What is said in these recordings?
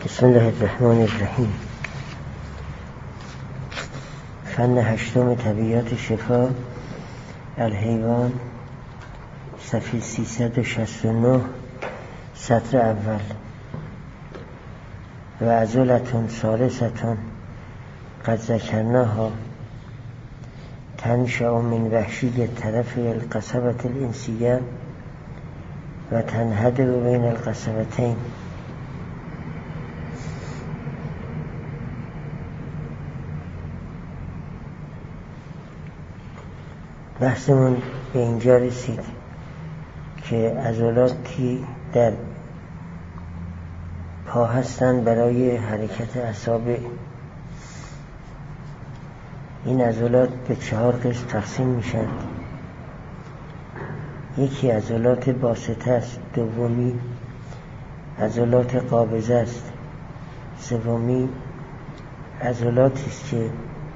بسم الله الرحمن الرحیم. فن هشتم طبیعت شفا الحیوان، صفحه 369، سطر اول. و عضلتون ثالثتون قد ذکرناها تنشأ من وحشی طرف القصبة الانسیه و تنهدر بین القصبتین. بحثمون به اینجا رسید که عضلاتی در پا هستند برای حرکت اعصاب. این عضلات به 4 قسم تقسیم میشن. یکی عضلات باسطه است، دومی عضلات قابضه است، سومی عضلاتی است که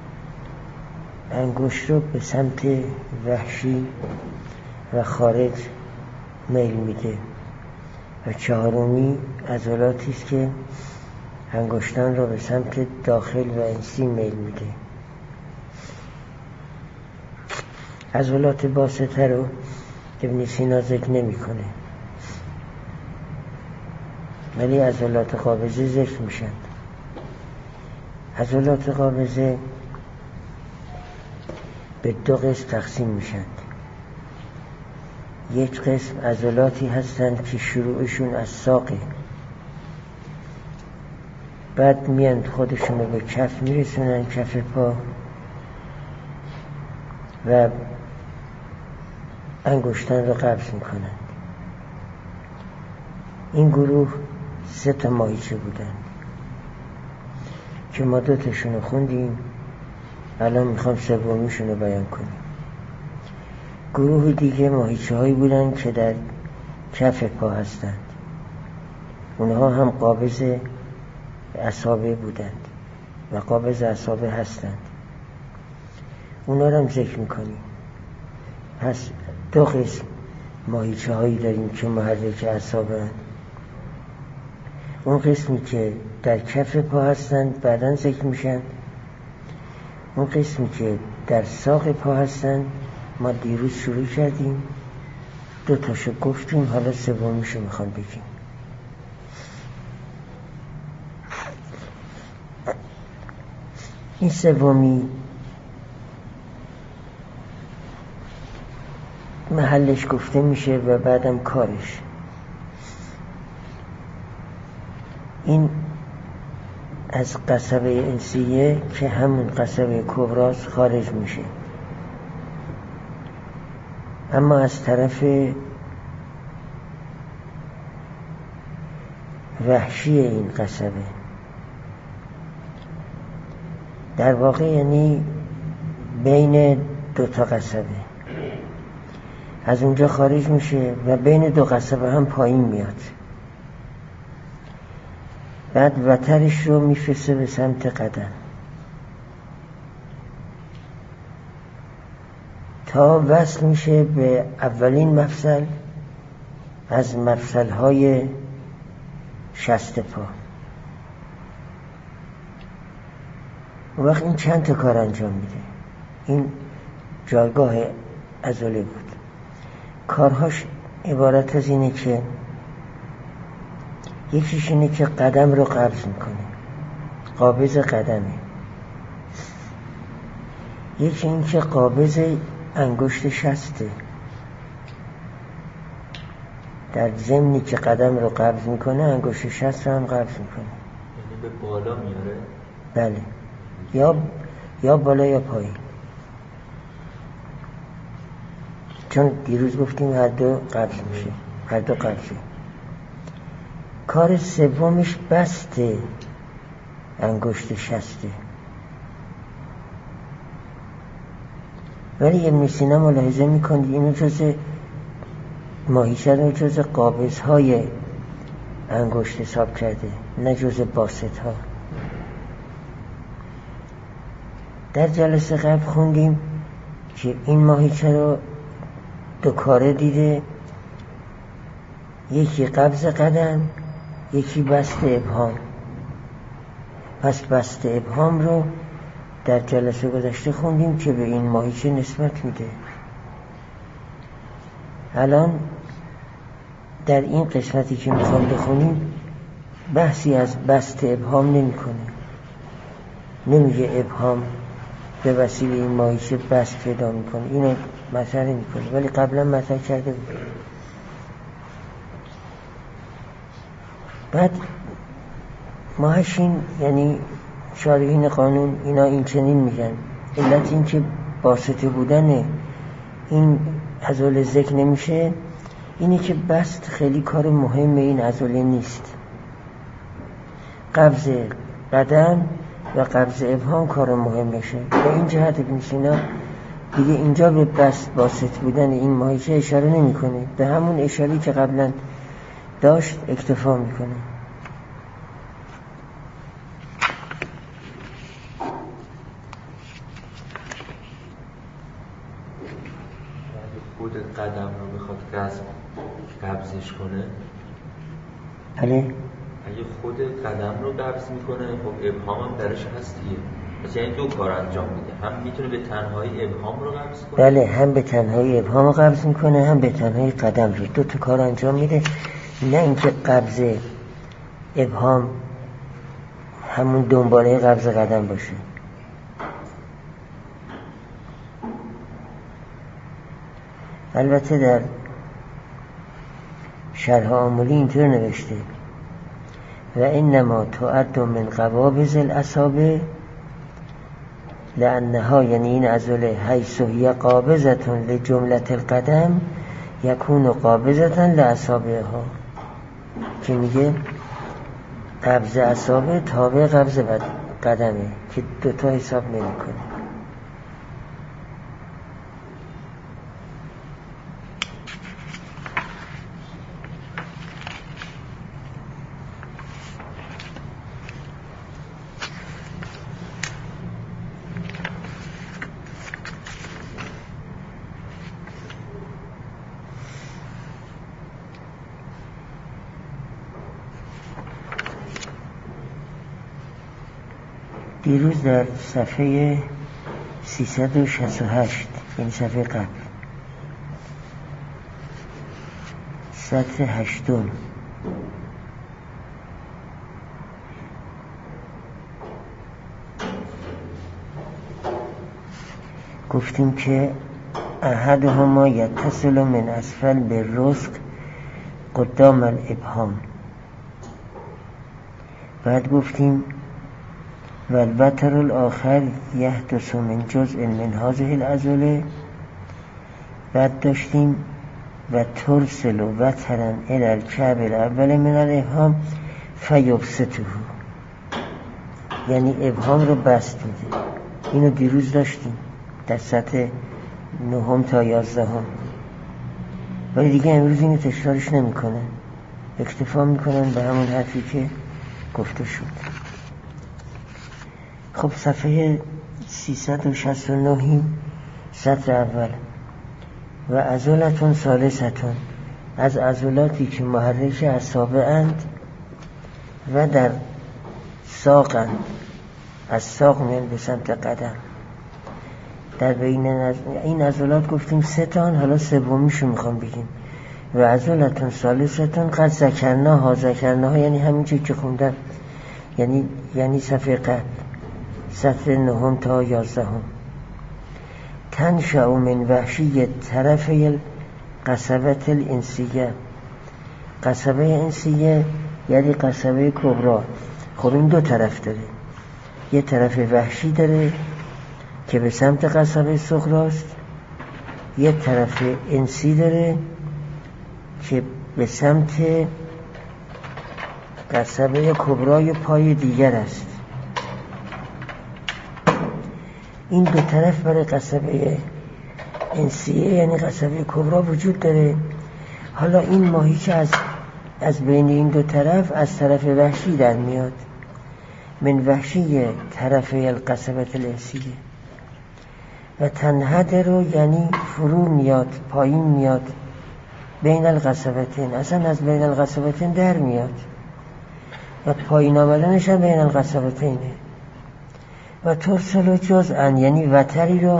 انگشت رو به سمت وحشی و خارج میل میده و چهارمی عضلاتی است که انگشتان رو به سمت داخل و انسی میل میده. عضلات باسطه رو ابن سینا ذکر نمی کنه، ولی عضلات قابضه ذکر میشن. عضلات قابضه به 2 قسم تقسیم میشن. یک قسم عضلاتی هستند که شروعشون از ساقه، بعد میان خودشون رو به کف میرسونن، کف پا، و انگشتان رو قبض میکنن. این گروه 3 تا ماهیچه بودن که ما 2 تاشون رو خوندیم، الان میخوام سومیشون رو بیان کنیم. گروه دیگه ماهیچه هایی بودن که در کف پا هستند، اونها هم قابض اعصابه بودند و قابض اعصابه هستند. اونها رو هم ذکر میکنیم. پس 2 قسم ماهیچه هایی داریم که محرک اعصابه هستند. اون قسمی که در کف پا هستند بعداً ذکر میشن. اون قسمی که در ساق پا هستند ما دیروز شروع کردیم، 2 تاشو گفتیم، حالا سومیشو میخوام بگیم. این سومی محلش گفته میشه و بعدم کارش. این از قصبه انسیه که همون قصبه کبراست خارج میشه، اما از طرف وحشی این قصبه، در واقع یعنی بین 2 تا قصبه، از اونجا خارج میشه و بین 2 قصبه هم پایین میاد. بعد وترش رو میفرسته به سمت قدم تا وصل میشه به اولین مفصل از مفصل‌های شست پا. اون وقت این چند تا کار انجام میده. این جایگاه عضله بود. کارهاش عبارت از اینه که یکیش اینه که قدم رو قبض میکنه، قابض قدمه. یکی این که قابض انگشت شسته، در ضمنی که قدم رو قبض میکنه انگشت شست رو هم قبض میکنه. یعنی به بالا میاره؟ بله، یا بالا یا پایین، چون دیروز گفتیم هر 2 قبض میشه، هر 2 قبضه. کار سومش بسته انگشت شسته. ولی ابن سینا ملاحظه میکنید اینو جز ماهیچه رو جز قابض های انگشت حساب کرده، نه جز باسط ها. در جلسه قبل خوندیم که این ماهیچه رو 2 کاره دیده، یکی قبض قدم، یکی بست ابهام. پس بسط ابهام رو در جلسه گذشته خوندیم که به این ماهیچه نسبت میده. الان در این قسمتی که میخوام بخونیم بحثی از بسط ابهام نمیکنه، نمیگه ابهام به وسیله این ماهیچه بسط پیدا میکنه، اینو مطرح نمیکنه، ولی قبلا مطرح کرده بود. بعد ماهشین یعنی شارحین قانون اینا این چنین میگن، علت این که باسطه بودن این عضله ذکر نمیشه اینه که بسط خیلی کار مهم این عضله نیست. قبض قدم و قبض ابهام کار مهمشه. به این جهت ابن سینا دیگه اینجا به باسط بودن این ماهیچه اشاره نمیکنه، به همون اشاره‌ای که قبلا داشت اکتفا میکنه. خود قدم رو بخواد قبضش کنه، بله اگه خود قدم رو قبض میکنه خب ابهام هم درش هست دیگه، پس یعنی دو کار انجام میده، هم میتونه به تنهایی ابهام رو قبض کنه. بله، هم به تنهایی ابهام رو قبض میکنه، هم به تنهایی قدم رو، دو تا کار انجام میده. نه اینکه قبض ابهام همون دنباله قبض قدم باشه. البته در شرح آمولی اینطور نوشته و انما تعد من قوابض الاصابع لانها، یعنی این عضله حیث هی قابضة لجملة القدم یکون قابضة لاصابعها، که میگه قبض اصابع تابع قبض قدمه که دوتا حساب نمیکنه. دیروز در صفحه 368 یعنی صفحه قبل سطر 8 گفتیم که احدهما یتصل من اسفل بالرزق قدام الابهام. بعد گفتیم و الوتر الاخر یحدث من جزء من هذه العضله. بعد داشتیم و ترسل وترا الى الكعب الاول من الابهام فیبسطه، یعنی ابهام رو بسط میده. اینو دیروز داشتیم در سطح 9 تا 11، ولی دیگه امروز اینو تکرارش نمیکنن، اکتفا میکنن به همون حرفی که گفته شد. خب صفحه 369 سطر اول و عضلتون ثالثتون، از عضلاتی که محرک اصابع اند و در ساقند، از ساق میان به سمت قدم. در بین این عضلات گفتیم 3 تا، حالا سومیشو میخوام بگیم. و عضلتون ثالثتون قد ذکرناها یعنی همین چیزی که خوندم، یعنی صفحه قبل سطر 9 تا 11. تنشأ من وحشی طرفی القصبة الانسیه. قصبه انسیه یعنی قصبه کبری. خب این 2 طرف داره، یه طرف وحشی داره که به سمت قصبه صغراست، یه طرف انسی داره که به سمت قصبه کبری پای دیگر است. این 2 طرف برای قصبه انسیه یعنی قصبه کبری وجود داره. حالا این ماهیچه از بین این 2 طرف از طرف وحشی در میاد، من وحشی طرف القصبه الانسیه. و تنحدر رو یعنی فرو میاد، پایین میاد، بین القصبتین، اصلا از بین القصبتین در میاد. و پایین آمدنش هم بین القصبتینه. و ترسل جزءا یعنی وتری رو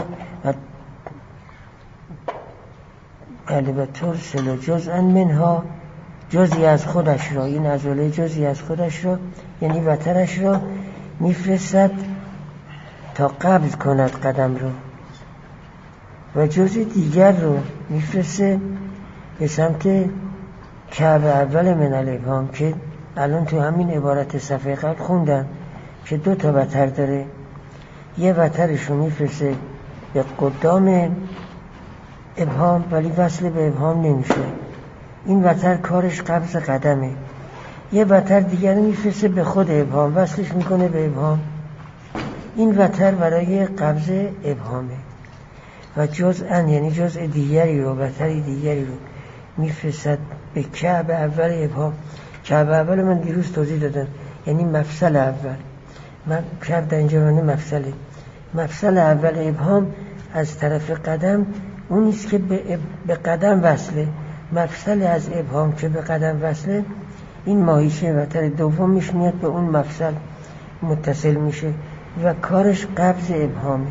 و ترسل جزءا منها جزئی از خودش را، این عضله جزئی از خودش را یعنی وترش را میفرستد تا قبض کند قدم رو و جزء دیگر رو میفرسته به سمت کعب اول من الابهام که الان تو همین عبارت صفحه قبل خوندم که 2 وتر داره. یه وترش رو میفرسته به قدام ابهام ولی وصل به ابهام نمیشه، این وتر کارش قبض قدمه. یه وتر دیگر میفرسته به خود ابهام وصلش میکنه به ابهام، این وتر برای قبض ابهامه. و جزءا یعنی جزء دیگری رو، وتری دیگری رو میفرستد به کعب اول ابهام. کعب اول من دیروز توضیح دادم یعنی مفصل اول، من کعب در اینجا معنی مفصله. مفصل اول ابهام از طرف قدم اونیست که به قدم وصله. مفصل از ابهام که به قدم وصله این ماهیچه وتر دومش میاد به اون مفصل متصل میشه و کارش قبض ابهامه.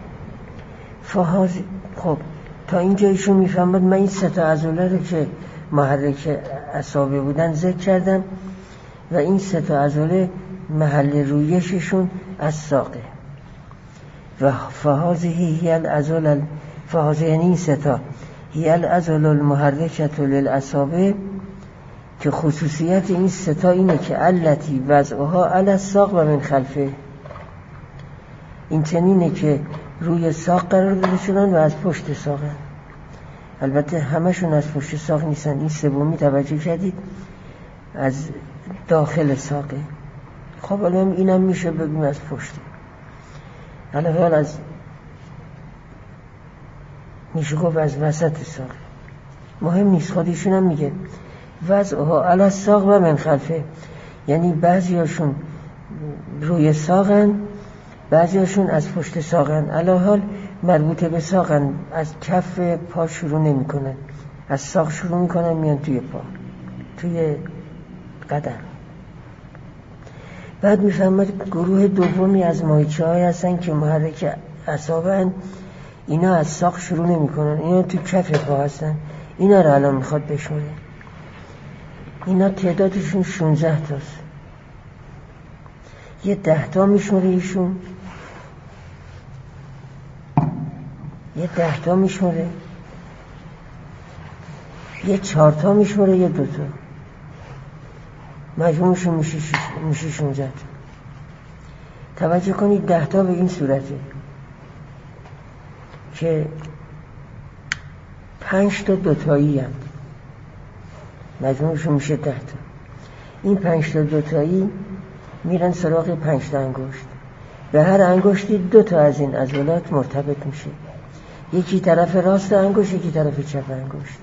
خب تا اینجا ایشون میفهمد. من این 3 عضله رو که محرک اعصابه بودن ذکر کردم و این 3 عضله محل رویششون از ساقه و فهذه هی العضله، فهذه یعنی این 3 هی العضله المحرکه للاعصابه که خصوصیت این 3 اینه که التی وضعها علی الساق و من خلفه، این چنینه که روی ساق قرار داده شدن و از پشت ساقن. البته همشون از پشت ساق نیستن، این سومی توجه کردید از داخل ساقه. خب الان اینم میشه بگیم از پشت، الان از میشه گفت از وسط ساقه، مهم نیست. خودشون هم میگه وضعها علی الساق و من خلفه، یعنی بعضیاشون روی ساقن بعضیاشون از پشت ساقن. علاحال مربوطه به ساقن، از کف پا شروع نمی کنن، از ساق شروع می کنن میان توی پا، توی قدم. بعد می فهمد گروه دومی از ماهیچه های هستن که محرک اعصابن، اینا از ساق شروع نمی کنن، اینا تو کف پا هستن. اینا رو الان میخواد بشمونه. اینا تعدادشون 16 تاست. یه 10 میشموره ایشون، یه 10 میشموره، یه 4 میشموره، یه 2 مجموعشون میشه 16. توجه کنید 10 به این صورته که 5 دوتایی هم مجموعشون میشه 10. این 5 دوتایی میرن سراغ 5 انگشت، به هر انگشتی 2 از این عضلات مرتبط میشه، یکی طرف راست انگشت یکی طرف چپ انگشت.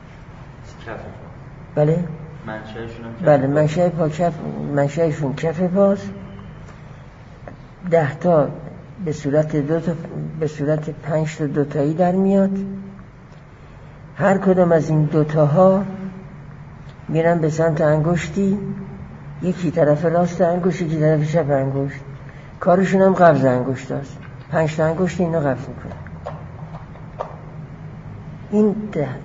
بله بله منشأ پا کف، منشأشون کف پاست. 10 به صورت 2 به صورت 5 دوتایی در میاد. هر کدام از این 2 میرن به سمت انگشتی، یکی طرف راست انگشت یکی طرف چپ انگشت. کارشون هم قبض انگشت هست. 5 انگشت اینا قبض میکنن. این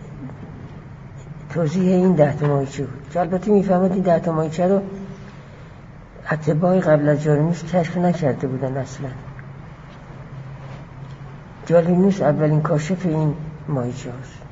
توضیح این 10 ماهیچه بود که البته میفهمد این 10 ماهیچه رو اتباع قبل از جالینوس کشف نکرده بودن اصلا. جالینوس اولین کاشف این ماهیچه هست.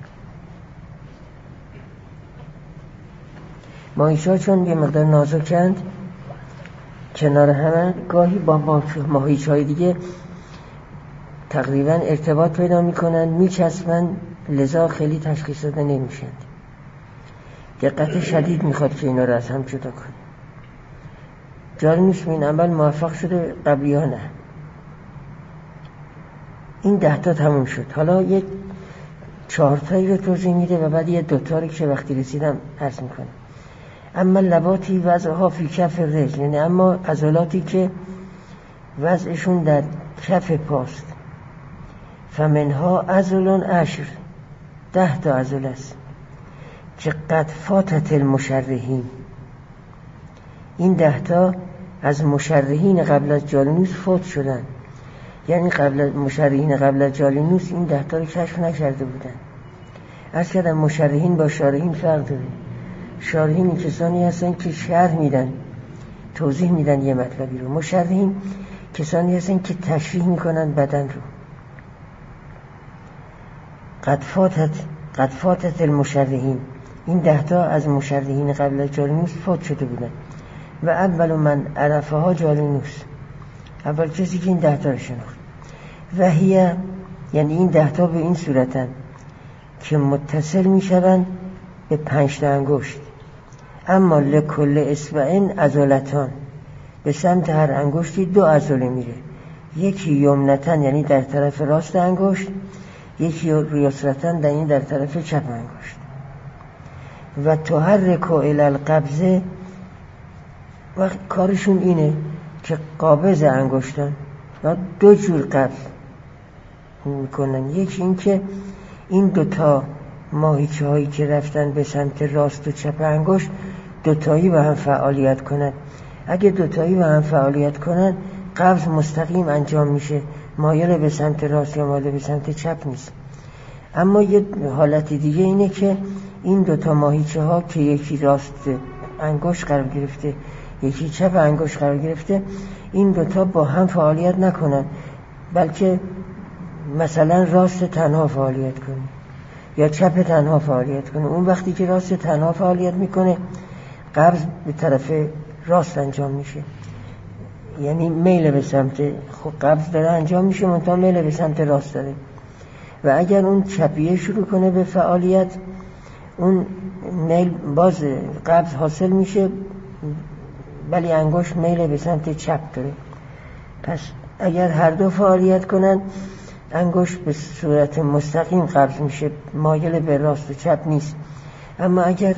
ماهیچه ها چون یه مقدار نازکند کنار همه، گاهی با ماهیچه های دیگه تقریبا ارتباط پیدا میکنن، میچسبن، لذا خیلی تشخیص داده نمیشند. دقت شدید میخواد که اینا رو از هم جدا کنه. جالینوس این عمل موفق شده، قبلی ها نه. این 10 تموم شد. حالا یک 4 رو توضیح میده و بعد یه 2 رو که وقتی رسیدم عرض میکنم. اما لواتی وضعها فی کف رجل، یعنی اما عضلاتی که وضعشون در کف پاست. فمنها عضلون 10 عضله است که قد فاتت المشرحین، این 10 از مشرحین قبل از جالینوس فوت شدن، یعنی مشرحین قبل از جالینوس این 10 رو کشف نکرده بودن. عرض کردم مشرحین با شارحین فرق داره. شارحین کسانی هستن که شرح میدن، توضیح میدن یه مطلبی رو. مشرحین کسانی هستن که تشریح میکنن بدن رو. قد فاتت المشرحین، این 10 از مشرحین قبل از جالینوس فوت شده بودن و اول من عرفها جالینوس، اول کسی که این 10 رو شناخت. و هیه، یعنی این 10 به این صورتن که متصل میشوند به 5 انگشت، اما لکل اصبعین عضلتان، به سمت هر انگشتی 2 عضله میره، یکی یمنتن یعنی در طرف راست انگشت، یکی یسرتن یعنی در طرف چپ انگشت. و تحرک الی القبض، و کارشون اینه که قابض انگشتان و 2 جور قبض میکنن. یکی این که این 2 ماهیچه هایی که رفتن به سمت راست و چپ انگشت 2 تایی با هم فعالیت کنن. اگه 2 تایی با هم فعالیت کنن قبض مستقیم انجام میشه، مایل به سمت راست یا مایل به سمت چپ نیست. اما یه حالت دیگه اینه که این 2 ماهیچه ها که یکی راست انگشت قرار گرفته یکی چپ انگشت قرار گرفته، این 2 با هم فعالیت نکنن، بلکه مثلا راست تنها فعالیت کنه یا چپ تنها فعالیت کنه. اون وقتی که راست تنها فعالیت میکنه قبض به طرف راست انجام میشه، یعنی میل به سمت قبض داره انجام میشه، منتها میل به سمت راست داره. و اگر اون چپیه شروع کنه به فعالیت، اون میل باز قبض حاصل میشه، ولی انگشت میل به سمت چپ داره. پس اگر هر 2 فعالیت کنن انگشت به صورت مستقیم قبض میشه، مایل به راست و چپ نیست. اما اگر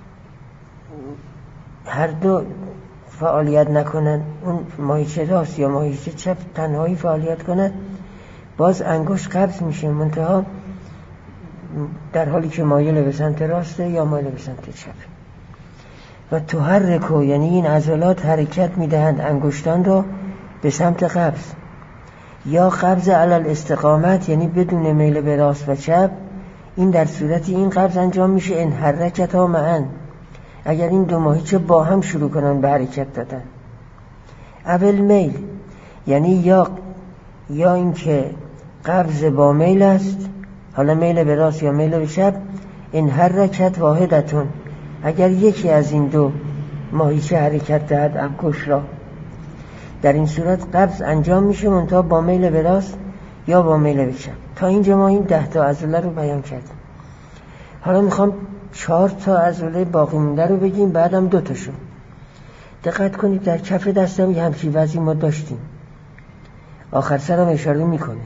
هر 2 فعالیت نکنن، اون ماهیچه راست یا ماهیچه چپ تنهایی فعالیت کنن، باز انگشت قبض میشه، منتها در حالی که مایل به سمت راسته یا مایل به سمت چپ. و تحرکو، یعنی این عضلات حرکت میدهند انگشتان را به سمت قبض، یا قبض علی الاستقامت، یعنی بدون میل به راست و چپ. این در صورتی این قبض انجام میشه ان حرکتا معا، اگر این 2 ماهیچه با هم شروع کنن به حرکت دادن. اول میل، یعنی یا این که قبض با میل است، حالا میل به راست یا میل به چپ. این حرکت واحدتون، اگر یکی از این 2 ماهیچه حرکت دهد انگشت را، در این صورت قبض انجام میشه، منتها با میل به راست یا با میل به چپ. تا اینجا ما این 10 عضله رو بیان کردیم. حالا میخوام 4 عضله باقی مونده رو بگیم، بعدم 2 تاشو. دقت کنید در کف دستم یه همچین وضعی ما داشتیم، آخر سرم اشاره میکنه.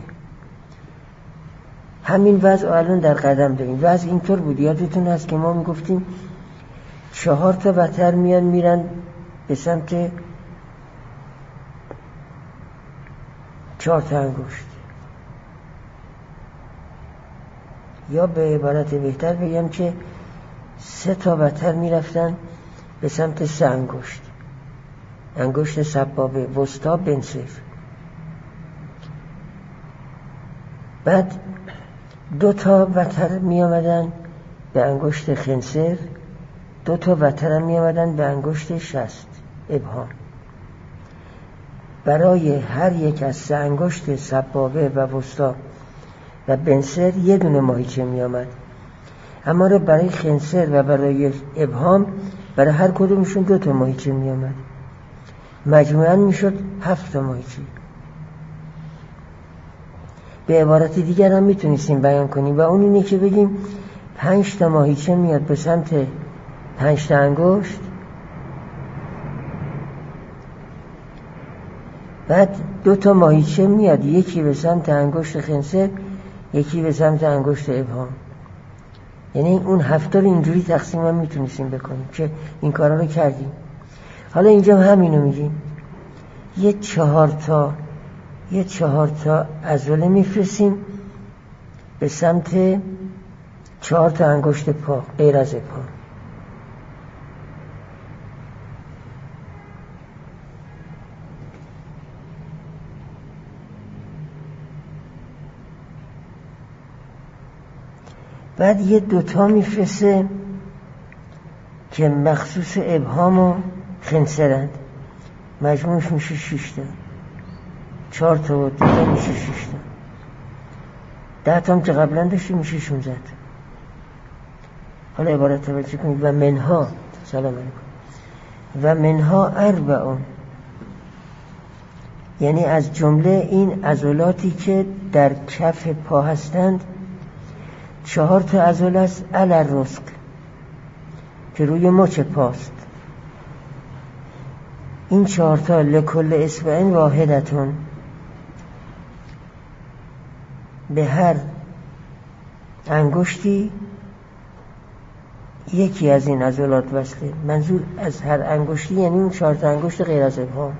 همین وضع الان در قدم داریم. وضع اینطور بود، یادتون هست که ما میگفتیم 4 وتر میرن به سمت 4 انگشت، یا به عبارت بهتر بگم که 3 وتر میرفتن به سمت 3 انگشت، انگشت سبابه، وسطا، بنسر. بعد 2 وتر می آمدن به انگشت خنصر، 2 وتر می آمدن به انگشت شست، ابهام. برای هر یک از 3 انگشت سبابه و وسطا و بنسر 1 ماهیچه می آمد. اما برای خنصر و برای ابهام برای هر کدومشون 2 ماهیچه می آمد. مجموعاً می شد 7 ماهیچه. به عبارت دیگر هم میتونستیم بیان کنیم و اون اینه که بگیم 5 ماهیچه میاد به سمت 5 انگشت، بعد 2 ماهیچه میاد، یکی به سمت انگشت خنصر، یکی به سمت انگشت ابهام. یعنی اون 7 رو اینجوری تقسیم هم میتونستیم بکنیم که این کارا رو کردیم. حالا اینجا همینو میگیم، یه 4 عضله میفرستیم به سمت 4 انگشت پا غیر از پا. بعد یه دوتا میفرسته که مخصوص ابهام و خنثرند، مجموعش میشه 6 تا، 4 تا و 2 تا میشه 6 تا، 10 تا هم که قبلا داشته میشه 16 تا. حالا عبارت توجه کنید. و منها، سلام علیکم، و منها اربعون، یعنی از جمله این عضلاتی که در کف پا هستند 4 تا عضله است علی الرسغ که روی مچ پاست. این 4 تا لکل اصبع واحدتون، به هر انگشتی یکی از این عضلات وصله. منظور از هر انگشتی یعنی اون 4 تا انگشت غیر از ابهام.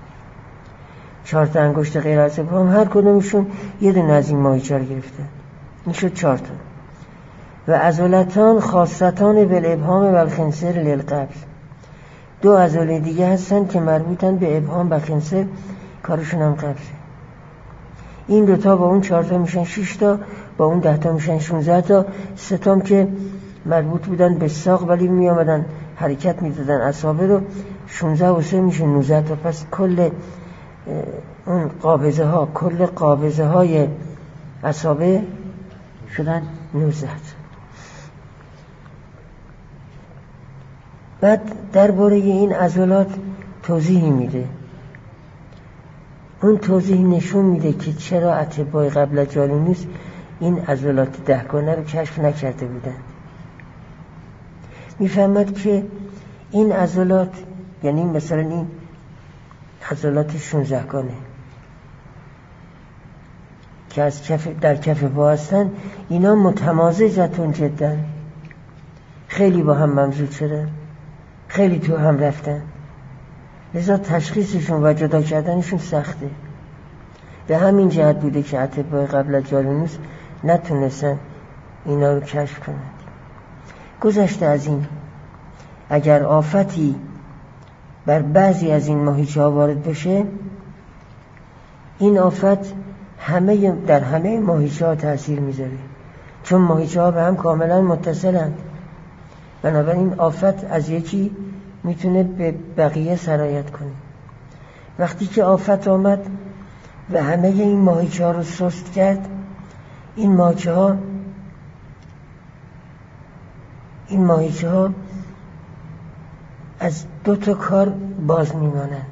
4 تا انگشت غیر از ابهام هر کدومشون یه دونه از این ماهیچه رو گرفتن، این شد 4 تا. و عضلتان خاصتان بالابهام و الخنصر للقبض، 2 عضله دیگه هستن که مربوطن به ابهام و خنصر، کارشون هم قبضه. این 2 تا با اون 4 تا میشن 6 تا، با اون 10 تا میشن 16 تا. 3 تا که مربوط بودن به ساق ولی می آمدن حرکت میدادن اصابع رو، 16 و 3 میشه 19 تا. پس کل اون قابضه ها، کل قابضه های اصابع شدن 19 تا. بعد درباره این عضلات توضیحی میده. اون توضیح نشون میده که چرا اطباء قبل از جالینوس این عضلات 10 گانه رو کشف نکرده بودن. میفهمد که این عضلات، یعنی مثلا این عضلات 16 گانه که از در کف پا هستن، اینا متمازجتون جدا، خیلی با هم ممزوج شدن، خیلی تو هم رفتن، لذا تشخیصشون و جدا کردنشون سخته. به همین جهت بوده که اطباء قبل از جالینوس نتونستن اینا رو کشف کنند. گذشته از این، اگر آفتی بر بعضی از این ماهیچه ها وارد بشه، این آفت در همه ماهیچه ها تأثیر میذاره، چون ماهیچه ها به هم کاملا متصلند. بنابراین آفت از یکی میتونه به بقیه سرایت کنه. وقتی که آفت آمد و همه این ماهیچه ها رو سست کرد، این ماهیچه ها از 2 تا کار باز میمانند.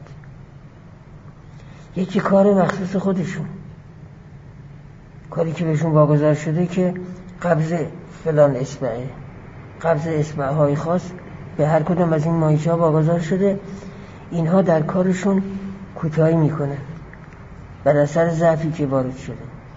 یکی کار مخصوص خودشون، کاری که بهشون واگذار شده که قبض فلان اصبعه، قبض اصبع های خاص به هر کدوم از این ماهیچه ها واگذار شده. اینها در کارشون کوتاهی میکنن بر اثر ضعفی که وارد شده.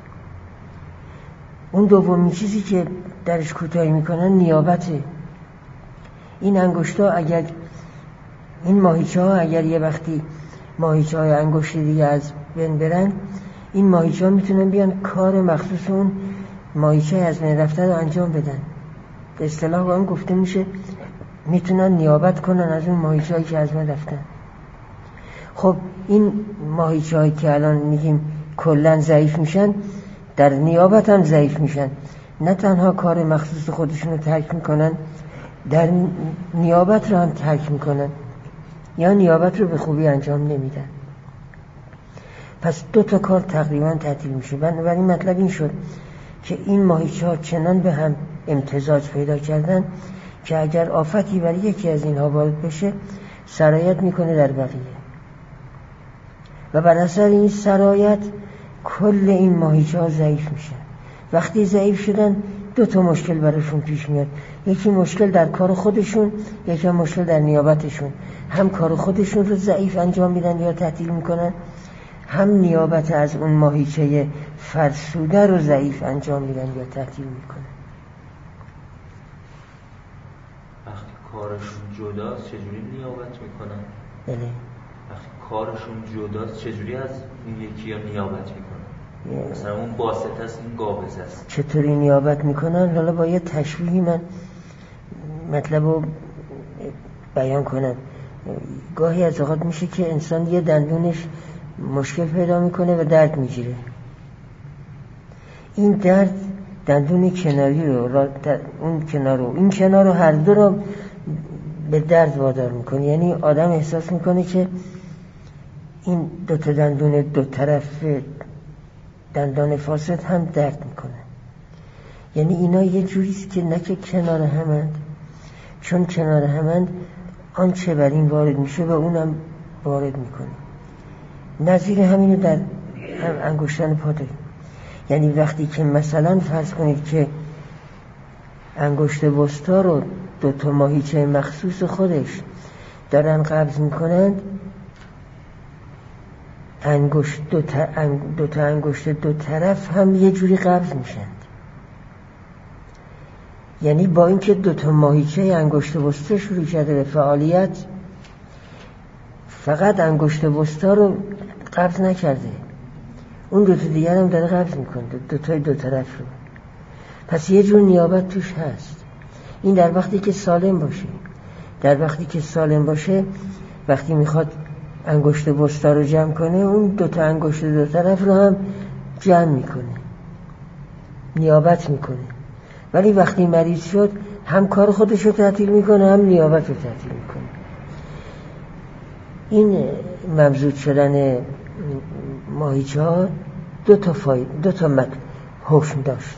اون دومین چیزی که درش کوتاهی میکنن نیابته. این انگشتا اگر این ماهیچه ها اگر یه وقتی ماهیچه های انگشتی دیگه از بین برن، این ماهیچه ها میتونن بیان کار مخصوص اون ماهیچه از بین رفته رو انجام بدن. به اصطلاح با اون گفته میشه میتونن نیابت کنن از اون ماهیچه هایی که از بین رفتن. خب این ماهیچه هایی که الان میگیم کلن ضعیف میشن، در نیابت هم ضعیف میشن. نه تنها کار مخصوص خودشون رو ترک میکنن، در نیابت رو هم ترک میکنن، یا نیابت رو به خوبی انجام نمیدن. پس 2 تا کار تقریبا تعطیل میشه. بنابراین مطلب این شد که این ماهیچه ها چنان به هم امتزاج پیدا کردن که اگر آفتی برای یکی از اینها وارد بشه، سرایت میکنه در بقیه، و بر اثر این سرایت کل این ماهیچه ها ضعیف میشن. وقتی ضعیف شدن 2 تا مشکل براشون پیش میاد. یکی مشکل در کار خودشون، یکی مشکل در نیابتشون. هم کار خودشون رو ضعیف انجام میدن یا تعطیل میکنن، هم نیابت از اون ماهیچه فرسوده رو ضعیف انجام میدن یا تعطیل میکنن. وقتی کارشون جداست چجوری نیابت میکنن؟ بله. وقتی کارشون جداست چجوری از این یکی ها نیابت میکنن؟ مثلا اون باسط است، این قابض است، چطوری نیابت میکنن؟ حالا با یه تشبیهی من مطلب رو بیان کنم. گاهی از اوقات میشه که انسان یه دندونش مشکل پیدا میکنه و درد میگیره. این درد دندون کناری رو اون کنار رو این کنار رو هر دو رو به درد وادار میکنه. یعنی آدم احساس میکنه که این دو تا دندون دو طرف دندان فاسد هم درد میکنه. یعنی اینا یه جوریست که نه که کنار همند، چون کنار همند آنچه بر این وارد میشه به اونم وارد میکنه. نظیر همینو در انگشتان پا داریم. یعنی وقتی که مثلا فرض کنید که انگشت وسطا رو دو تا ماهیچه مخصوص خودش دارن قبض میکنند، دو تا انگشت دو طرف هم یه جوری قبض میشند. یعنی با اینکه دو تا ماهیچه انگشت وسطا شروع کرده به فعالیت، فقط انگشت وسطا رو قبض نکرده، اون دو تا دیگر هم داره قبض میکنه، دو تای دو طرف رو. پس یه جور نیابت توش هست. این در وقتی که سالم باشه. در وقتی که سالم باشه، وقتی میخواد انگشت وسطا رو جمع کنه، اون دو تا انگشت دو طرف رو هم جمع میکنه، نیابت میکنه. ولی وقتی مریض شد، هم کار خودش رو تعطیل میکنه، هم نیابت رو تعطیل میکنه. این ممزوج شدن ماهیچه ها دو تا حکم داشت.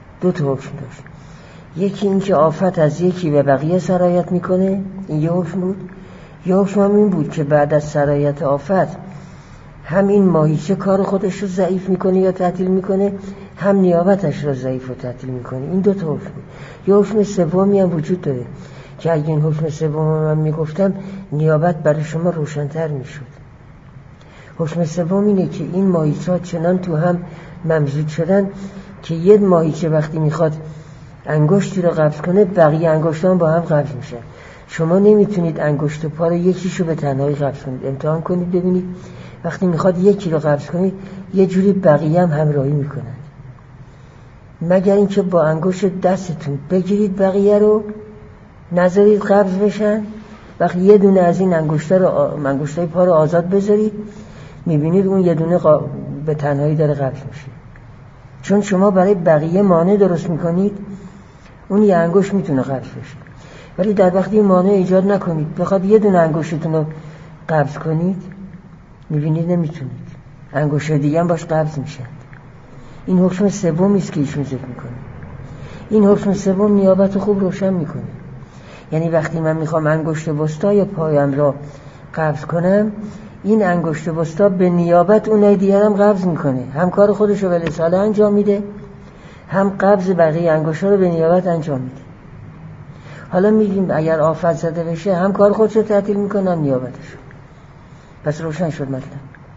یکی این که آفت از یکی به بقیه سرایت میکنه، این یه حکم بود. یه حکم هم این بود که بعد از سرایت آفت هم این ماهیچه کار خودش رو ضعیف میکنه یا تعطیل میکنه، هم نیابتش رو ضعیف و تعطیل میکنه. این دو تا حکم. یه حکم سومی هم وجود داره که اگه این حکم سوم من میگفتم، نیابت برای شما روشن‌تر میشد. حکم سوم اینه که این ماهیچه‌ها چنان تو هم ممزوج شدن که یه ماهیچه وقتی میخواد انگشتی رو قبض کنه، بقیه انگشت‌ها هم با هم قبض میشن. شما نمیتونید انگشت پا رو یکیشو به تنهایی قبض کنید. امتحان کنید ببینید وقتی میخواد یکی رو قبض کنید، یه جوری بقیه هم همراهی میکنن، مگر اینکه با انگشت دستتون بگیرید بقیه رو، نذارید قبض بشن. وقتی یه دونه از این انگشتای پا رو آزاد بذارید، میبینید اون یه دونه به تنهایی داره قبض میشه. چون شما برای بقیه مانع درست میکنید، اون یه انگشت میتونه قبض بشه. ولی در وقتی مانع ایجاد نکنید، بخواد یه دونه انگشتتون رو قبض کنید، میبینید نمیتونید، انگشت دیگه هم باش قبض میشن. این حکم سومی است که ایشون ذکر میکنه. این حکم سوم نیابت خوب روشن میکنه. یعنی وقتی من میخوام انگشت وسطا یا پایم را قبض کنم، این انگشت وسطا به نیابت اونای دیگر هم قبض میکنه، هم کار خودش رو ولی ساله انجام میده، هم قبض بقیه انگشتا رو به نیابت انجام میده. حالا میگیم اگر آفت زده بشه، هم کار خودش رو تعطیل میکنه، هم نیابتش. پس روشن شد مطلب.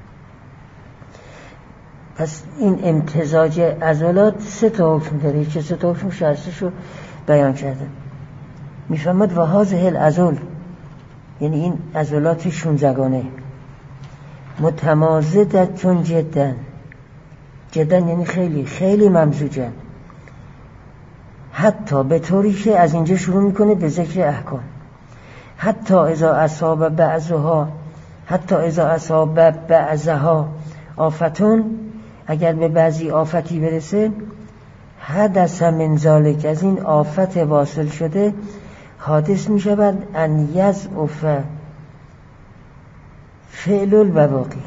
پس این امتزاج عضلات سه تا حکم داره که سه تا حکم شرطش رو بیان کردم. میفهمد و هذه العضل، یعنی این عضلات شونزگانه، متمازدتون جدا یعنی خیلی خیلی ممزوجن، حتی به طوری که از اینجا شروع میکنه به ذکر احکام. حتی اذا اصاب بعضها آفتون، اگر به بعضی آفتی برسه، حدث من ذالک، از این آفت واصل شده حادث می شود ان یضعف فعل البواقی،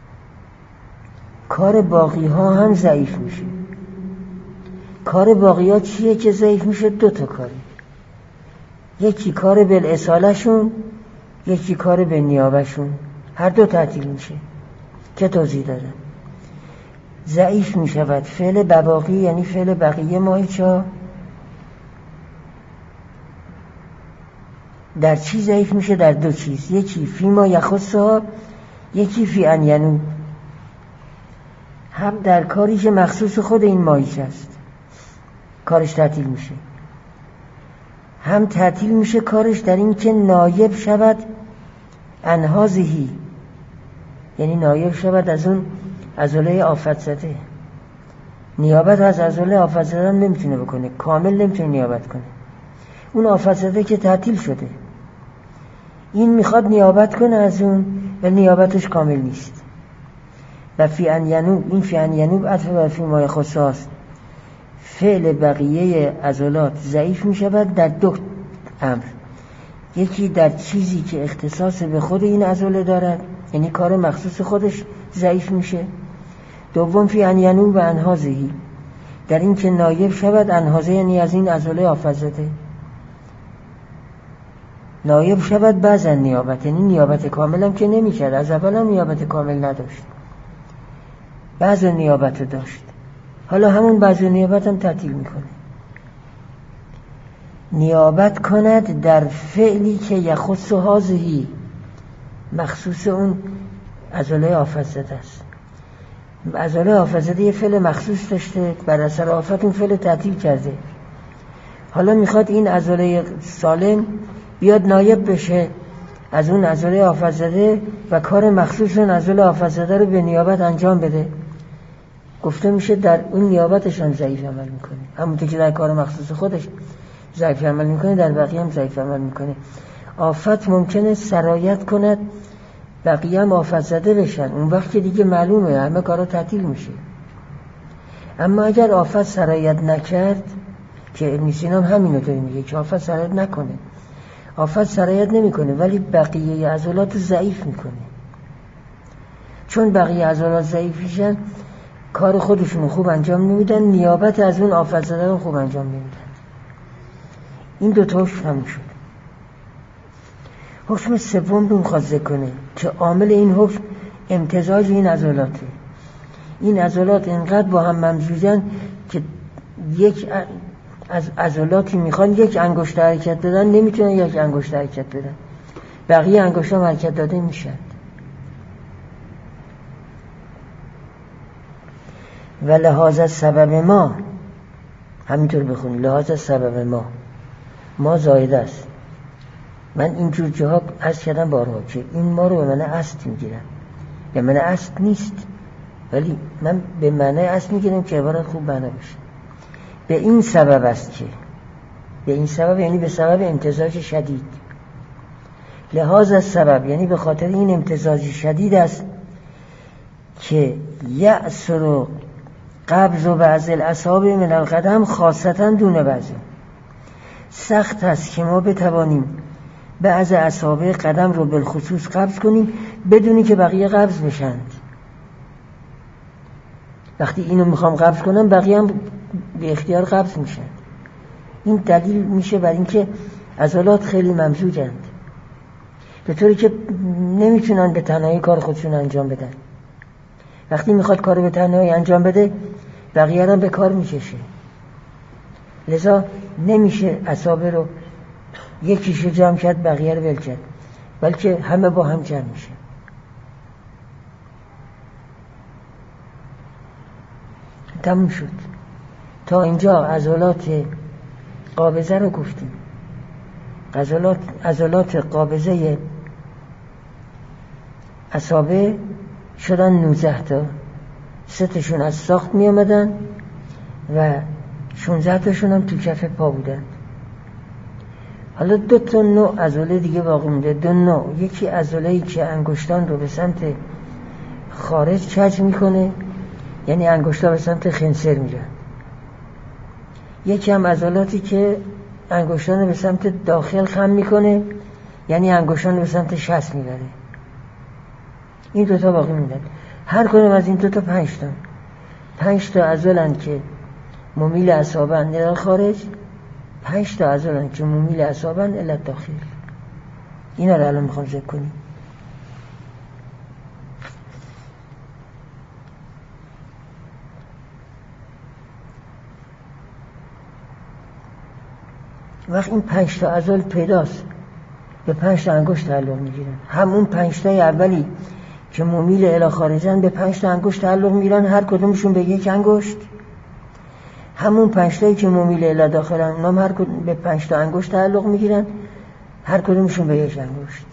کار باقی ها هم ضعیف میشه. کار باقی ها چیه که ضعیف میشه؟ دو تا کاری، یکی کار بالاصاله شون، یکی کار به نیابه شون، هر دو تعطیل میشه که توضیح دادم. ضعیف میشود فعل بواقی، یعنی فعل بقیه ماهیچه‌ها. در چی ضعیف میشه؟ در دو چیز، یکی فی ما یخصها، یکی فی ان ینوب. هم در کاری که مخصوص خود این ماهیچه است کارش تعطیل میشه، هم تعطیل میشه کارش در این که نایب شود انهازهی، یعنی نایب شود از اون عضله آفت زده. نیابت از عضله آفت زده هم نمیتونه بکنه، کامل نمیتونه نیابت کنه. اون آفت زده که تعطیل شده، این میخواد نیابت کنه از اون و نیابتش کامل نیست. و فی ان ینوب، این فی ان ینوب عطف و فی ما یخص است. فعل بقیه عضلات ضعیف می شود در دو امر. یکی در چیزی که اختصاص به خود این عضله دارد، یعنی کار مخصوص خودش ضعیف میشه. دوم فی ان ینوب انهازهی، در این که نایب شود انهازه، یعنی از این عضله آفت زده نایب شود بعضا نیابت، یعنی نیابت کامل هم که نمی کرد، از اول هم نیابت کامل نداشت، بعض نیابت داشت، حالا همون بعض نیابت هم تعطیل میکنه. نیابت کند در فعلی که یخص هذه، مخصوص اون عضله آفت زده است. عضله آفت زده یه فعل مخصوص داشته، بر اثر آفت اون فعل تعطیل کرده، حالا میخواد این عضله سالم بیاد نایب بشه از اون عضله آفت زده و کار مخصوص اون عضله آفت زده رو به نیابت انجام بده. گفته میشه در اون نیابتشان ضعیف عمل میکنه، همونطور که در کار مخصوص خودش ضعیف عمل میکنه در بقیه هم ضعیف عمل میکنه. آفت ممکنه سرایت کند بقیه هم آفت زده بشن، اون وقت که دیگه معلومه همه کارا تعطیل میشه. اما اگر آفت سرایت نکرد، که ابن سینا هم همینو داره میگه که آفت سرایت نکنه، آفت سرایت نمیکنه ولی بقیه عضلات ضعیف میکنه، چون بقیه عضلات ضعیف میشن کار خودشون خوب انجام نمیدن، نیابت از اون آفت زده رو خوب انجام نمیدن. این دو تا حکم هم شد. حکم سوم رو میخواد ذکر کنه که عامل این حکم امتزاج این عضلاته. این عضلات اینقدر با هم ممزوجن که یک از عضلاتی میخوان یک انگشت حرکت بدن، نمیتونن یک انگشت حرکت بدن، بقیه انگشت هم حرکت داده میشن. و لحاظ سبب ما، همینطور بخونی، لحاظ سبب ما زایده است. من اینجور جاها عرض کردم بارها که این ما رو به معنی اصل میگیرم، به معنی اصل نیست، ولی من به معنی اصل میگیرم که عبارت خوب معنا بشه. به این سبب است که، به این سبب یعنی به سبب امتزاج شدید، لحاظ سبب یعنی به خاطر این امتزاج شدید است که یأثر قبض و بعض الاصابع من القدم خاصتا دون بعضی. سخت است که ما بتوانیم بعض اصابع قدم رو بالخصوص قبض کنیم بدونی که بقیه قبض بشند. وقتی اینو میخوام قبض کنم بقیه هم به اختیار قبض میشن. این دلیل میشه بر اینکه عضلات خیلی ممزوجند، به طوری که نمیتونن به تنهایی کار خودشون انجام بدن. وقتی میخواد کارو به تنهایی انجام بده بقیه هم به کار میکشه، لذا نمیشه اصابع رو یکیشو جمع کرد بقیه رو ول کرد، بلکه همه با هم جمع میشه. تموم شد. تا اینجا عضلات قابضه رو گفتیم. عضلات قابضه اصابع شدن 19 تا، 3 تاشون از ساخت می آمدن و 16 تاشون هم تو کف پا بودن. حالا 2 تا نوع عضله دیگه باقی مونده. 2 نوع، یکی عضله‌ای که انگشتان رو به سمت خارج کج میکنه، یعنی انگشتا به سمت خنصر میرن. یکی هم عضلاتی که انگشتان رو به سمت داخل خم میکنه، یعنی انگشتان رو به سمت شست میبره. این 2 تا باقی موندن. هر کدوم از این 2 تا 5 تا عضلن که ممیل اعصابن الی خارج، 5 تا عضلن که ممیل اعصابن الی داخل. اینا رو الان میخوام ذکر کنیم. وقت این 5 تا عضل پیداست به 5 تا انگشت تعلق میگیرن. همون 5 تای اولی که ممیل الی خارجن به 5 تا انگشت تعلق میگیرن، هر کدومشون به 1 انگشت. همون 5 تایی که ممیل الی داخلن اونم هر کدوم به 5 تا انگشت تعلق میگیرن، هر کدومشون به 1 انگشت.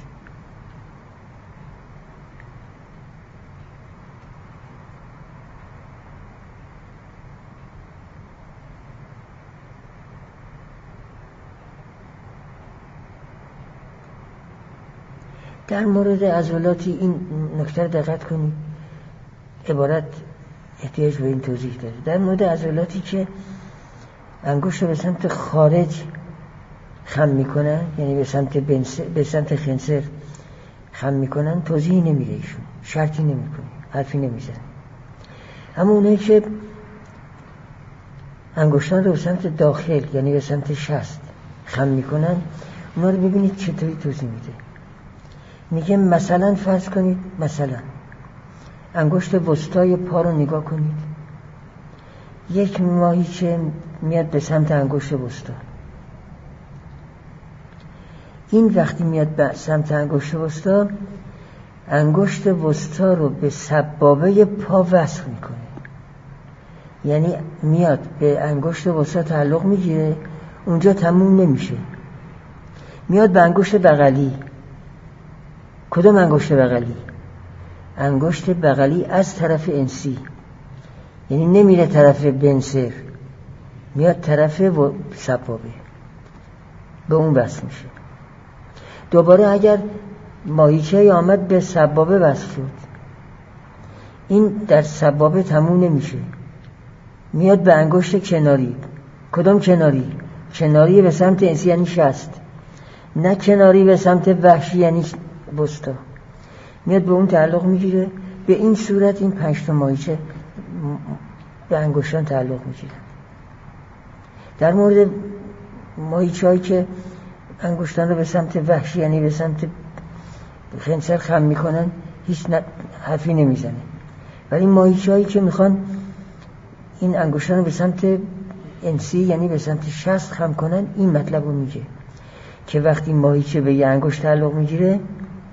در مورد عضلاتی این نکته دقت کنید، عبارت احتیاج به این توضیح داره. در مورد عضلاتی که انگشت رو به سمت خارج خم میکنن، یعنی به سمت خنصر خم میکنن، توضیحی نمیده ایشون، شرطی نمیکنه، حرفی نمیزنه. اما اونایی که انگشتان رو به سمت داخل یعنی به سمت شست خم میکنن، اونا رو ببینید چطوری توضیح میده. میگه مثلا فرض کنید، مثلا انگشت وسطای پا رو نگاه کنید، یک ماهیچه میاد به سمت انگشت وسطا. این وقتی میاد به سمت انگشت وسطا، انگشت وسطا رو به سبابه پا وصل میکنه، یعنی میاد به انگشت وسطا تعلق میگیره، اونجا تموم نمیشه، میاد به انگشت بغلی. کدوم انگشت بغلی؟ انگشت بغلی از طرف انسی، یعنی نمیره طرف بنسر، میاد طرف سبابه، به اون وصل میشه. دوباره اگر ماهیچه آمد به سبابه وصل شد، این در سبابه تموم نمیشه، میاد به انگشت کناری. کدوم کناری؟ کناری به سمت انسی یعنی شست، نه کناری به سمت وحشی یعنی وسطا. میاد به اون تعلق میگیره. به این صورت این 5 تا ماهیچه به انگشتان تعلق میگیره. در مورد ماهیچه هایی که انگشتان رو به سمت وحشی یعنی به سمت خنصر خم میکنن هیچ حرفی نمیزنه، ولی ماهیچه هایی که میخوان این انگشتان رو به سمت انسی یعنی به سمت شست خم کنن، این مطلب رو میگه که وقتی ماهیچه به یه انگشت تعلق میگیره،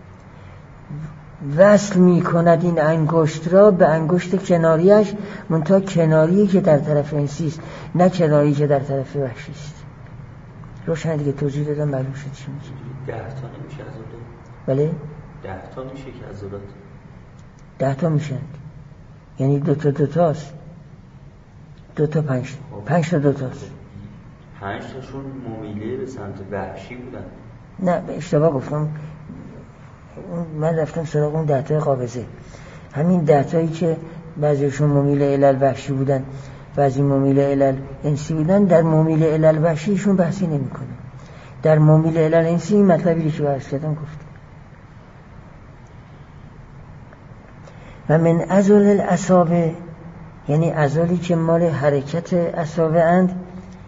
وصل میکند این انگشت را به انگشت کناریش، منتها کناری که در طرف انسی است، نه کناری که در طرف وحشی است. روشن دیگه، توضیح دادم معلوم شد چی میگه. 10 تا نمیشه عضلات؟ بله 10 تا میشه که عضلات 10 تا میشن، یعنی 2 تاست، 2 تا 5 تا 2 تاست. 5 تاشون ممیله به سمت وحشی بودن. نه اشتباه گفتم، من رفتم سراغ اون 10 تا قابضه. همین 10 تایی که بعضیشون ممیل علل وحشی بودن، بعضی ممیل علل انسی بودن، در ممیل علل وحشیشون بحثی نمی کنه. در ممیل علل انسی این مطلبی که بحث کردم گفت. و من عضل الاصابع، یعنی عضلی که مال حرکت اصابع اند،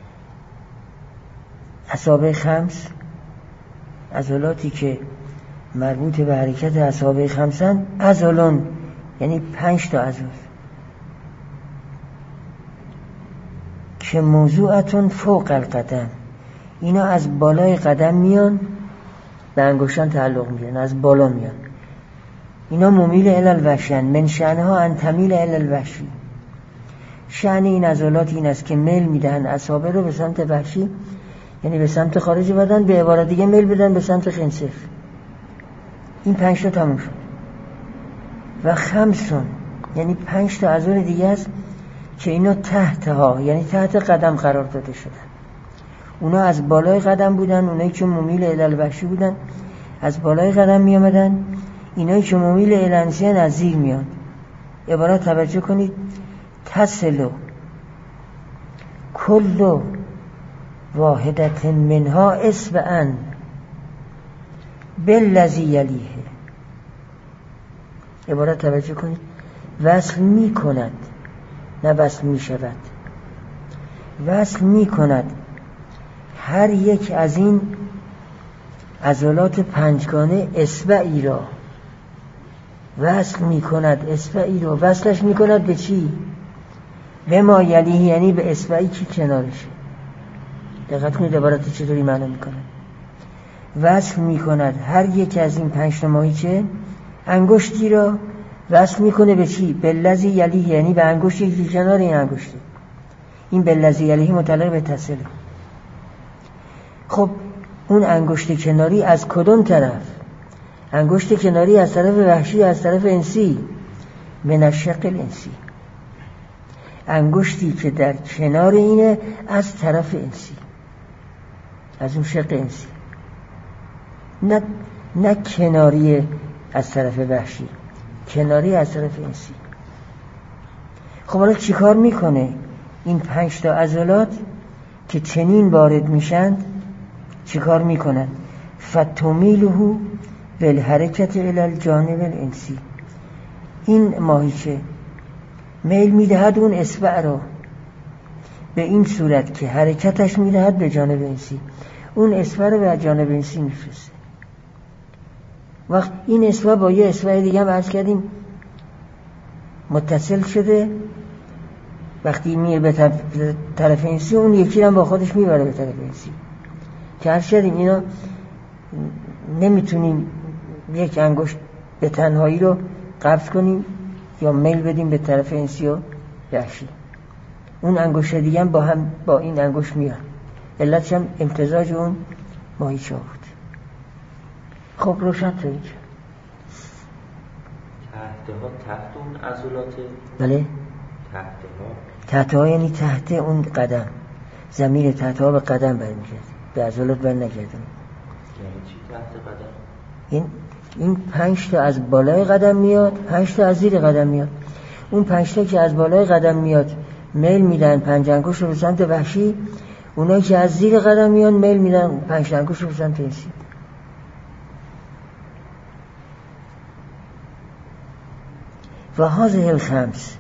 اصابع خمس، عضلاتی که مربوط به حرکت اصابع خمسن، عضلون یعنی 5 تا عضل که موضوعتون فوق القدم، اینا از بالای قدم میان به انگشتان تعلق میگیرن، از بالا میان. اینا ممیل علل وحشن، من شأنها ان تمیل علل وحشی. شأن این عضلات این است که میل میدهن اصابع رو به سمت وحشی، یعنی به سمت خارج بدن، به عبارت دیگه میل بدن به سمت خنصر. این 5 تا تموم شد. و خمسون یعنی 5 تا عضل دیگه است که اینا تحتها یعنی تحت قدم قرار داده شدن. اونا از بالای قدم بودن، اونایی که ممیل علل وحشی بودن از بالای قدم می آمدن، اینایی که ممیل علل انسی از زیر میان. عبارت توجه کنید، تصلو کلو واحدت منها اصبعا بالذی یلیه. عبارت توجه کنید، وصل می کند نه وصل می شود، وصل می کند هر یک از این عضلات پنجگانه اصبعی را، وصل می کند اصبعی را. وصلش می کند به چی؟ به ما یلیه، یعنی به اصبعی که کنارشه. دقت کنید عبارت چطوری معنی می کند. وصل می کند هر یک از این 5 تا ماهیچه انگشتی را وصل میکنه به چی؟ بالذی یلیه، یعنی به انگشتی که کنار این انگشته. این بالذی یلیه متعلق به تصله. خب اون انگشت کناری از کدوم طرف؟ انگشت کناری از طرف وحشی، از طرف انسی، من الشق الانسی. انگشتی که در کنار اینه از طرف انسی، از اون شق انسی، نه کناری از طرف وحشی، کناری از طرف انسی. خب حالا چی کار میکنه؟ این 5 تا عضلات که چنین وارد میشند چیکار میکنن؟ فتمیله بالحرکت الی الجانب الانسی، این ماهیچه میل میدهد اون اصبع را به این صورت که حرکتش میدهد به جانب انسی، اون اصبع رو به جانب انسی میفرسته. وقت این اصبع با یه اصبع دیگه هم عرض کردیم متصل شده، وقتی میره به طرف انسی اون یکی هم با خودش میبره به طرف انسی، که عرض کردیم اینا نمیتونیم یک انگشت به تنهایی رو قبض کنیم یا میل بدیم به طرف انسی و وحشی، اون انگشت دیگه هم با این انگشت میاد، علتش هم امتزاج اون ماهیچه بود. خب روشن تا اینجا. تحت اون عضلاته؟ بله، تحتها یعنی تحت اون قدم، ضمیر تحتها به قدم برمیگرد، به عضلات برنگردن. یعنی چی تحت قدم؟ این 5 تا از بالای قدم میاد، 5 تا از زیر قدم میاد. اون 5 تا که از بالای قدم میاد میل میدن 5 انگشت رو به سمت وحشی، اونایی که از زیر قدم میان میل میدن 5 انگشت رو به سمت انسی. و هذه الخمس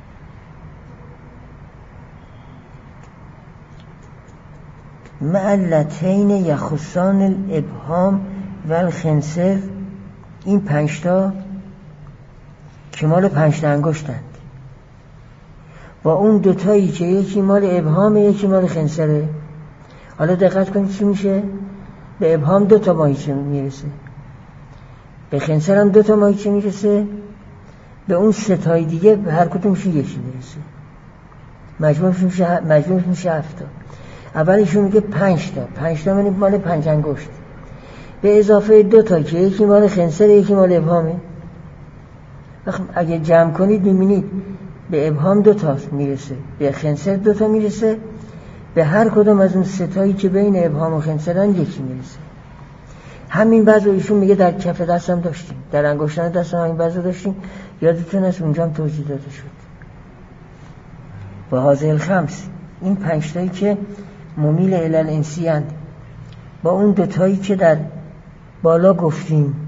مع اللتین یخصان الابهام و الخنصر، این 5 تا که مال 5 انگشتند، با اون 2 تایی که یکی مال ابهامه یکی مال خنصره. حالا دقت کنید چی میشه؟ به ابهام 2 تا ماهیچه میرسه، به خنصر هم 2 تا ماهیچه میرسه، به اون 3 تای دیگه به هر کدومش یکی میرسه، مجموعش میشه 7 تا. اولشون میگه 5 تا، 5 تا یعنی مال 5 انگشت، به اضافه 2 تا که یکی مال خنصر یکی مال ابهامه. اگه جمع کنید میبینید به ابهام 2 تا میرسه، به خنصر 2 تا میرسه، به هر کدوم از اون 3 تایی که بین ابهام و خنصرن یکی میرسه. همین بعضو ایشون میگه در کف دست هم داشتیم، در انگشتان دست هم همین بعضو داشتیم، یادتون هست اونجا هم توضیح داده شد. و هذه الخمس، این 5 تایی که ممیل الی الانسی اند، با اون 2 تایی که در بالا گفتیم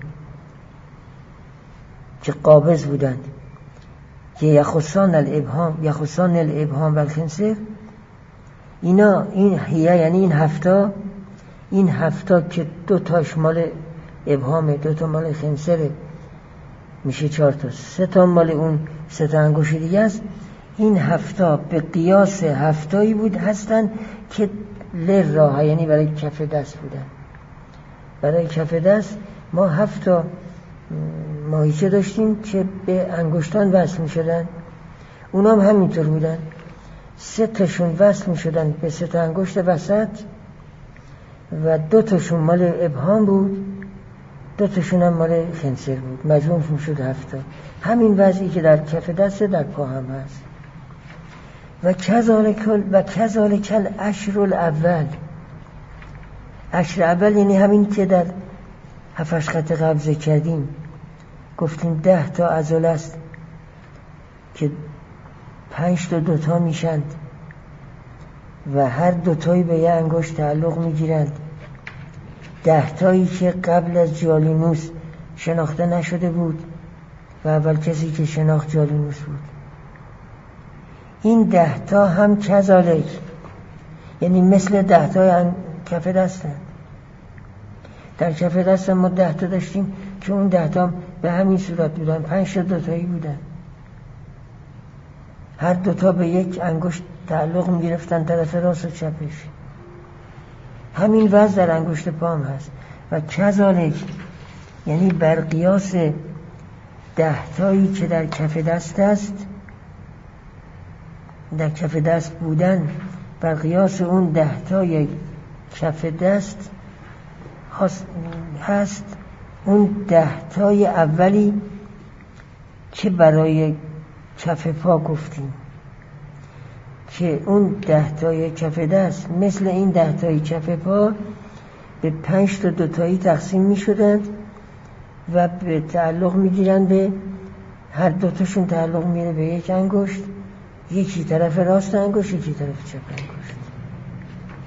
که قابض بودند، که یخصان الابهام و الخنصر، اینا این هیه یعنی این 7 که 2 تاش مال ابهامه 2 تا مال خنصره میشه 4 تا، 3 تا مال اون 3 تا انگشت دیگه است. این 7 به قیاس 7 بود هستن که لراه یعنی برای کف دست بودن. برای کف دست ما 7 ماهیچه داشتیم که به انگشتان وصل می شدن، اونا هم همینطور بودن، 3 تاشون وصل می شدن به 3 تا انگشت وسط و 2 تاشون مال ابهام بود، 2 تاشون هم مال خنصر بود، مجموعشون شد 7. همین وضعی که در کف دست در پا هم هست. و کذالک العشر الاول، عشر اول یعنی همین که در 7 خط قبض کردیم، گفتیم 10 تا عضله است که 5 تا 2 تا میشند و هر 2 تایی به یه انگشت تعلق میگیرند. 10 تایی که قبل از جالینوس شناخته نشده بود و اول کسی که شناخت جالینوس بود. این 10 تا هم کذالک یعنی مثل 10 تا کف دستن. در کف دست ما 10 تا داشتیم که اون 10 تا به همین صورت بودن، 5 تا 2 تایی بودن، هر 2 تا به یک انگشت تعلق می‌گرفتن، طرف راست و چپش. همین وضع در انگشت پام هست. و کذالک یعنی بر قیاس 10 تایی که در کف دست است، در کف دست بودن، بر قیاس اون 10 تای کف دست هست اون 10 تای اولی که برای کف پا گفتیم، که اون 10 تای کف دست مثل این 10 تای کف پا به 5 تا 2 تایی تقسیم می شدند و به تعلق می گیرند، به هر 2 تاشون تعلق میره به یک انگشت، یکی طرف راست انگشت یکی طرف چپ انگشت.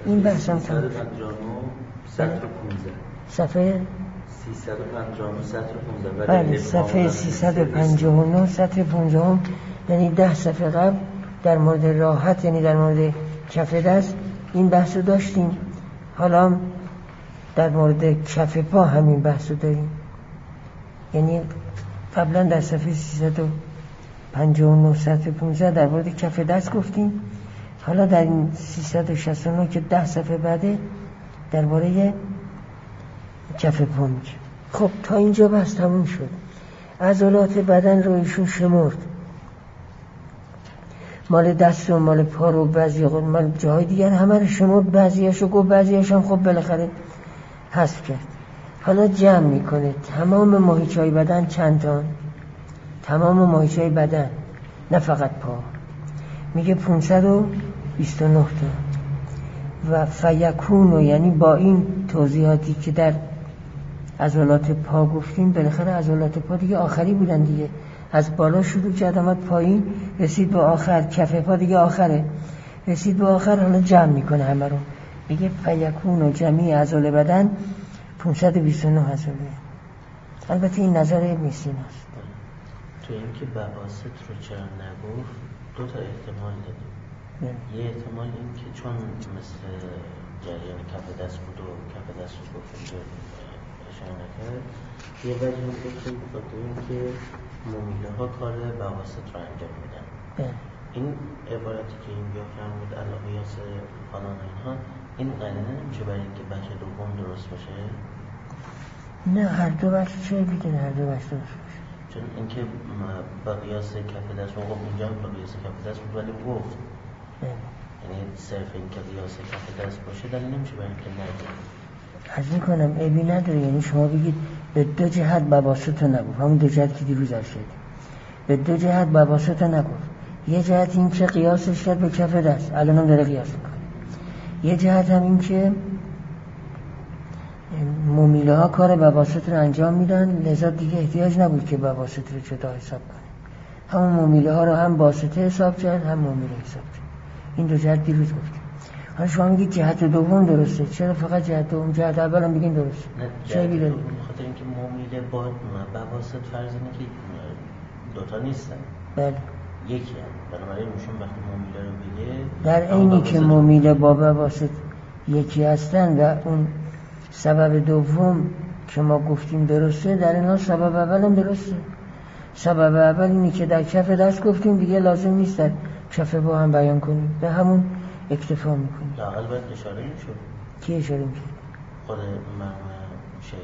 این بحثم 359 سطر 15 صفحه 359 سطر 15 بله صفحه 359 سطر 15 یعنی 10 صفحه قبل در مورد راحت یعنی در مورد کف دست این بحث رو داشتیم. حالا در مورد کف پا همین بحث رو داریم. یعنی قبلا در صفحه 359 سطر 15 در مورد کف دست گفتیم. حالا در این 369 که 10 صفحه بعده درباره کف پا میگه. خب تا اینجا بحث تموم شد. عضلات بدن رو ایشون شمرد، مال دست و مال پا رو بعضی مال جاهای دیگر همه رو شمرد، بعضیاشو گفت، بعضیاش هم خب بالاخره حذف کرد. حالا جمع میکنه تمام ماهیچه‌های بدن چند تا، تمام ماهیچه‌های بدن نه فقط پا، میگه 529 تا و فیکونو، یعنی با این توضیحاتی که در عضلات پا گفتیم بالاخره عضلات پا دیگه آخری بودن دیگه، از بالا شروع کرد آمد پایین رسید به آخر، کف پا دیگه آخره رسید به آخر. حالا جمع میکنه همه رو، میگه فیکونو جمعی عضله بدن 529 عضله. البته این نظر ابن سینا است. تو این که بواسط رو چرا نگفت دو تا احتمال دادیم. یه احتمال این که چون مثل جریان کف دست بود و کف دست رو گفتیم اشاره نکرد، یه وجه این که بخاطر این که ممیله ها کار بواسط رو انجام میدن. این عبارتی که این بیا فرمود علاقه قیاس فلان اینها، این قرینه نمیشه برای اینکه بخش دوم درست باشه؟ نه هر دو بخش چه بیدونه هر دو بخش درست باشه، چون اینکه با قیاس کف دست و اونجا با قیاس کف دست بود ولی گفت یعنی صرف این که قیاس کف دست باشه دلیل نمیشه برای اینکه نگه. عرض میکنم عیبی نداره، یعنی شما بگید به دو جهت بواسط رو نگفت، همون دو جهت که دیروز عرض شد، به دو جهت بواسط رو نگفت. یه جهت این که قیاسش کرد به کف دست، الان هم داره قیاس میکنه. یه جهت هم این که ممیله ها کار بواسط رو انجام میدن، لذا دیگه احتیاج نبود که بواسط رو جدا حساب کنه، همون ممیله ها رو هم واسطه حساب کرد هم ممیله حساب کرد. این دو جهت دیروز گفتیم. حالا شما میگید جهت دوم درسته، چرا فقط جهت دوم؟ جهت اول هم بگین درسته. چرا بیداری؟ بخاطر اینکه ممیله با بواسط فرض اینه که دوتا نیستن، بله یکی هم، بنابراین میشون وقتی ممیله رو بگه در اینی که ممیله با بواسط یکی هستن و اون سبب دوم که ما گفتیم درسته، در اینا سبب اول هم درسته. سبب اول اینی که در کف دست گفتیم دیگه لازم نیست در کف با هم بیان کنیم، به همون اکتفا میکنیم. لااقل باید اشاره میشد. کی اشاره میشد؟ خود مرحوم شیخ.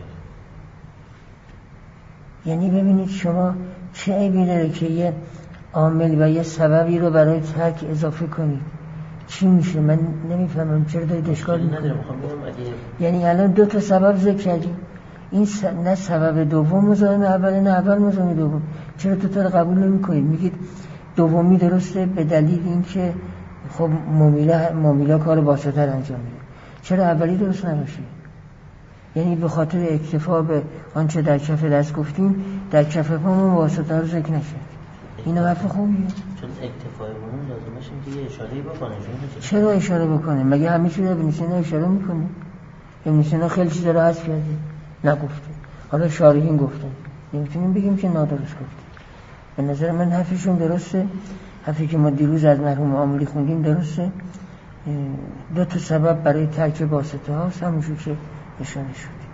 یعنی ببینید شما چه عیبی داره که یه عامل و یه سببی رو برای ترک اضافه کنید؟ چی میشه؟ من نمیفهمم چرا دارید اشکال میکنید. یعنی الان دو تا سبب ذکر کردیم، این نه سبب دوم مزاحم اوله نه اول مزاحم دوم، چرا دو تا رو قبول نمیکنید؟ میگید دومی درسته به دلیل اینکه خب ممیله کار واسطه رو انجام میده، چرا اولی درست نباشه؟ یعنی به خاطر اکتفا به آنچه در کف دست گفتیم در کف پامون واسطه رو ذکر نشه. این حرف خوبیه. چون اکتفای اون لازمش اینه که یه اشاره‌ای بکنه. چرا اشاره بکنه؟ مگه همه چیز رو ابن سینا اشاره میکنه؟ ابن سینا خیلی چیزا رو حذف کرده نگفته، حالا شارحین گفتن، نمیتونیم بگیم که نادرست گفته. به نظر من حرفشون درسته، حرفی که ما دیروز از مرحوم عاملی خوندیم درسته. دو تا سبب برای ترک واسطه هاست، همونجور که اشاره شد.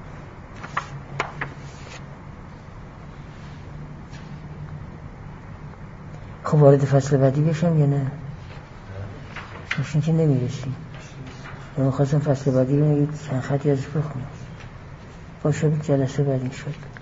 خب وارد فصل بعدی بشم یا نه؟ میشین که نمیرسیم. من خواستم فصل بعدی رو چند خطی ازش بخونم. باشه جلسه بعدی شد.